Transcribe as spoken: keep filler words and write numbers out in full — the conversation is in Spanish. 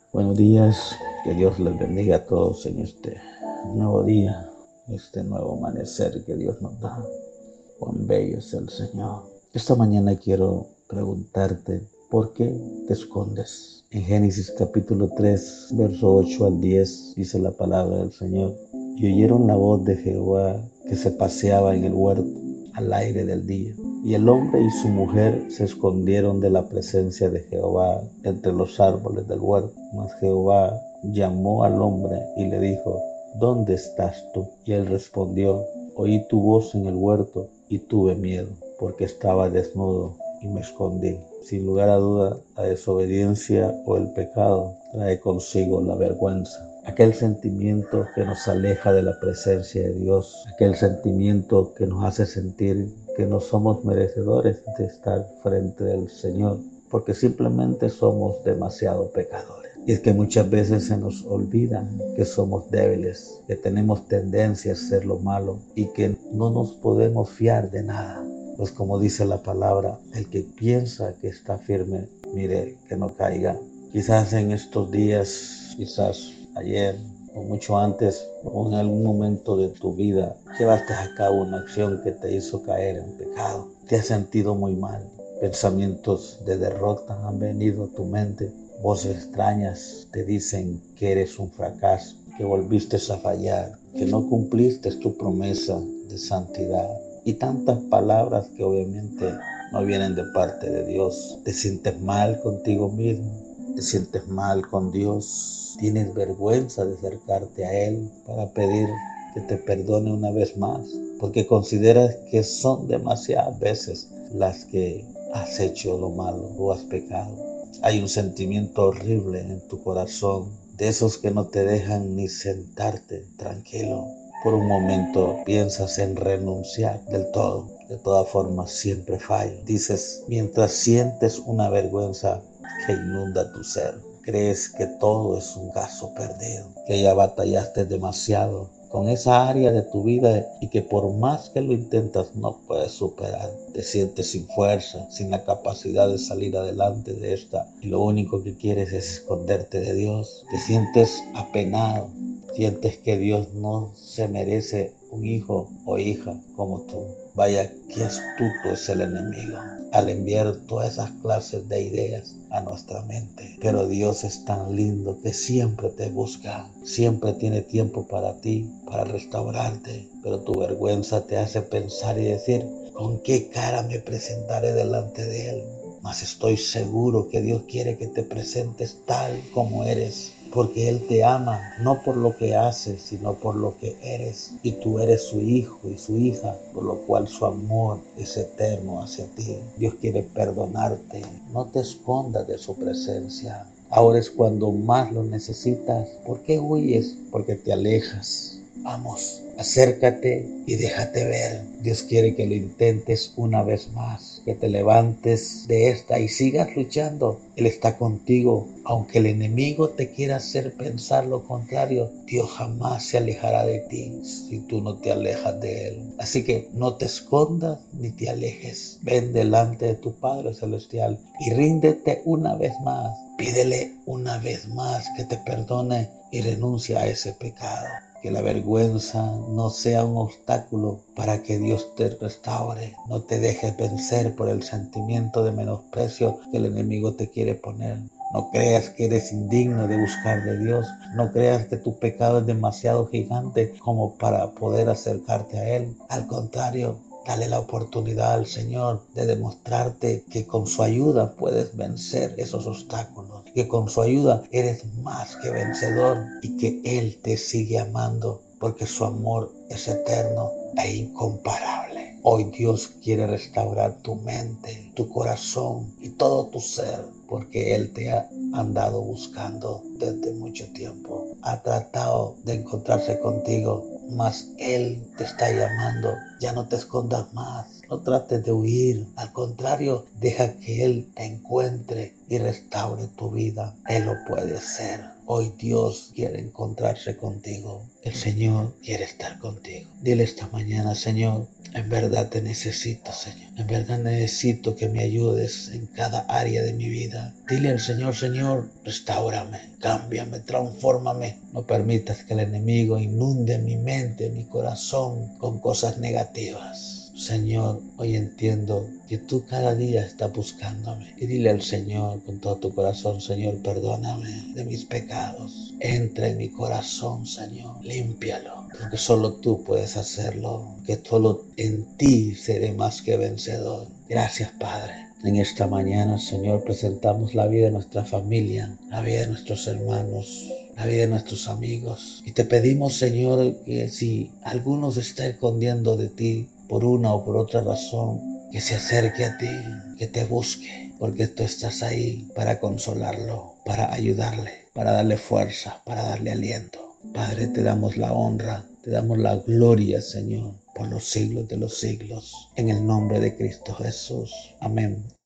Buenos días, que Dios les bendiga a todos en este nuevo día, este nuevo amanecer que Dios nos da. Cuán bello es el Señor. Esta mañana quiero preguntarte, ¿por qué te escondes? En Génesis capítulo tres, verso ocho al diez, dice la palabra del Señor. Y oyeron la voz de Jehová que se paseaba en el huerto al aire del día. Y el hombre y su mujer se escondieron de la presencia de Jehová entre los árboles del huerto. Mas Jehová llamó al hombre y le dijo, ¿dónde estás tú? Y él respondió, oí tu voz en el huerto y tuve miedo, porque estaba desnudo y me escondí. Sin lugar a duda, la desobediencia o el pecado trae consigo la vergüenza. Aquel sentimiento que nos aleja de la presencia de Dios, aquel sentimiento que nos hace sentir que no somos merecedores de estar frente del Señor, porque simplemente somos demasiado pecadores. Y es que muchas veces se nos olvida que somos débiles, que tenemos tendencia a hacer lo malo y que no nos podemos fiar de nada. Pues como dice la palabra, el que piensa que está firme, mire que no caiga. Quizás en estos días, quizás ayer o mucho antes o en algún momento de tu vida llevaste a cabo una acción que te hizo caer en pecado. Te has sentido muy mal. Pensamientos de derrota han venido a tu mente. Voces extrañas te dicen que eres un fracaso, que volviste a fallar, que no cumpliste tu promesa de santidad. Y tantas palabras que obviamente no vienen de parte de Dios. Te sientes mal contigo mismo, te sientes mal con Dios, tienes vergüenza de acercarte a Él para pedir que te perdone una vez más, porque consideras que son demasiadas veces las que has hecho lo malo o has pecado. Hay un sentimiento horrible en tu corazón, de esos que no te dejan ni sentarte tranquilo. Por un momento piensas en renunciar del todo. De todas formas, siempre fallo. Dices, mientras sientes una vergüenza que inunda tu ser, crees que todo es un caso perdido, que ya batallaste demasiado con esa área de tu vida y que por más que lo intentas no puedes superar. Te sientes sin fuerza, sin la capacidad de salir adelante de esta y lo único que quieres es esconderte de Dios. Te sientes apenado, sientes que Dios no se merece un hijo o hija como tú. Vaya, qué astuto es el enemigo al enviar todas esas clases de ideas a nuestra mente. Pero Dios es tan lindo que siempre te busca, siempre tiene tiempo para ti, para restaurarte. Pero tu vergüenza te hace pensar y decir, ¿con qué cara me presentaré delante de Él? Mas estoy seguro que Dios quiere que te presentes tal como eres, porque Él te ama, no por lo que haces, sino por lo que eres. Y tú eres su hijo y su hija, por lo cual su amor es eterno hacia ti. Dios quiere perdonarte. No te escondas de su presencia. Ahora es cuando más lo necesitas. ¿Por qué huyes? Porque te alejas. Vamos, acércate y déjate ver. Dios quiere que lo intentes una vez más, que te levantes de esta y sigas luchando. Él está contigo. Aunque el enemigo te quiera hacer pensar lo contrario, Dios jamás se alejará de ti si tú no te alejas de Él. Así que no te escondas ni te alejes. Ven delante de tu Padre Celestial y ríndete una vez más. Pídele una vez más que te perdone y renuncia a ese pecado. Que la vergüenza no sea un obstáculo para que Dios te restaure. No te dejes vencer por el sentimiento de menosprecio que el enemigo te quiere poner. No creas que eres indigno de buscar de Dios. No creas que tu pecado es demasiado gigante como para poder acercarte a Él. Al contrario, dale la oportunidad al Señor de demostrarte que con su ayuda puedes vencer esos obstáculos, que con su ayuda eres más que vencedor y que Él te sigue amando porque su amor es eterno e incomparable. Hoy Dios quiere restaurar tu mente, tu corazón y todo tu ser, porque Él te ha andado buscando desde mucho tiempo. Ha tratado de encontrarse contigo, mas Él te está llamando. Ya no te escondas más. No trates de huir. Al contrario, deja que Él te encuentre y restaure tu vida. Él lo puede hacer. Hoy Dios quiere encontrarse contigo. El Señor quiere estar contigo. Dile esta mañana, Señor, en verdad te necesito, Señor. En verdad necesito que me ayudes en cada área de mi vida. Dile al Señor, Señor, restáurame, cámbiame, transfórmame. No permitas que el enemigo inunde mi mente, mi corazón con cosas negativas. Señor, hoy entiendo que tú cada día estás buscándome. Y dile al Señor con todo tu corazón, Señor, perdóname de mis pecados. Entra en mi corazón, Señor, límpialo. Porque solo tú puedes hacerlo. Que solo en ti seré más que vencedor. Gracias, Padre. En esta mañana, Señor, presentamos la vida de nuestra familia, la vida de nuestros hermanos, la vida de nuestros amigos. Y te pedimos, Señor, que si alguno se está escondiendo de ti por una o por otra razón, que se acerque a ti, que te busque, porque tú estás ahí para consolarlo, para ayudarle, para darle fuerza, para darle aliento. Padre, te damos la honra, te damos la gloria, Señor, por los siglos de los siglos. En el nombre de Cristo Jesús. Amén